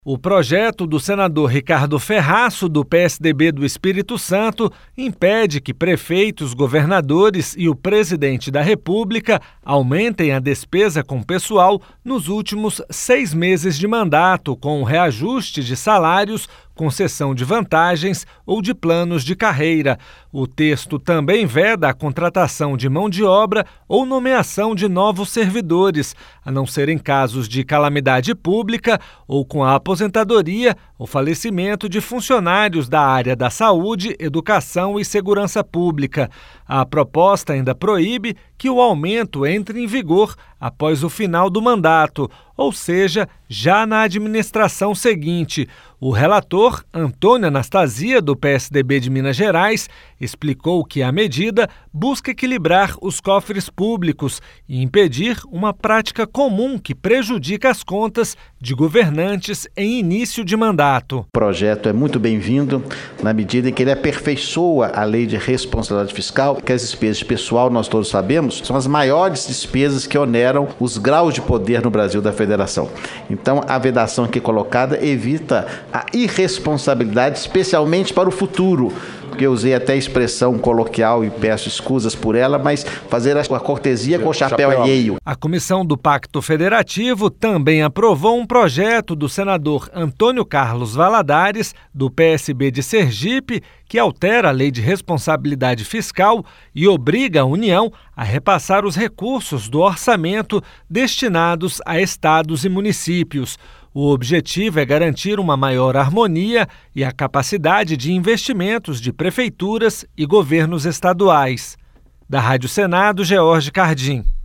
O projeto do senador Ricardo Ferraço, do PSDB do Espírito Santo, impede que prefeitos, governadores e o presidente da República aumentem a despesa com pessoal nos últimos 6 meses de mandato, com reajuste de salários, concessão de vantagens ou de planos de carreira. O texto também veda a contratação de mão de obra ou nomeação de novos servidores, a não ser em casos de calamidade pública ou com a aposentadoria ou falecimento de funcionários da área da saúde, educação e segurança pública. A proposta ainda proíbe que o aumento entre em vigor após o final do mandato, ou seja, já na administração seguinte. O relator, Antônio Anastasia, do PSDB de Minas Gerais, explicou que a medida busca equilibrar os cofres públicos e impedir uma prática comum que prejudica as contas de governantes em início de mandato. O projeto é muito bem-vindo na medida em que ele aperfeiçoa a lei de responsabilidade fiscal, que as despesas de pessoal, nós todos sabemos, são as maiores despesas que oneram os graus de poder no Brasil da Federação. Então, a vedação aqui colocada evita a irresponsabilidade, especialmente para o futuro, porque eu usei até a expressão coloquial e peço escusas por ela, mas fazer a cortesia com o chapéu alheio. A Comissão do Pacto Federativo também aprovou um projeto do senador Antônio Carlos Valadares, do PSB de Sergipe, que altera a Lei de Responsabilidade Fiscal e obriga a União a repassar os recursos do orçamento destinados a estados e municípios. O objetivo é garantir uma maior harmonia e a capacidade de investimentos de prefeituras e governos estaduais. Da Rádio Senado, George Cardim.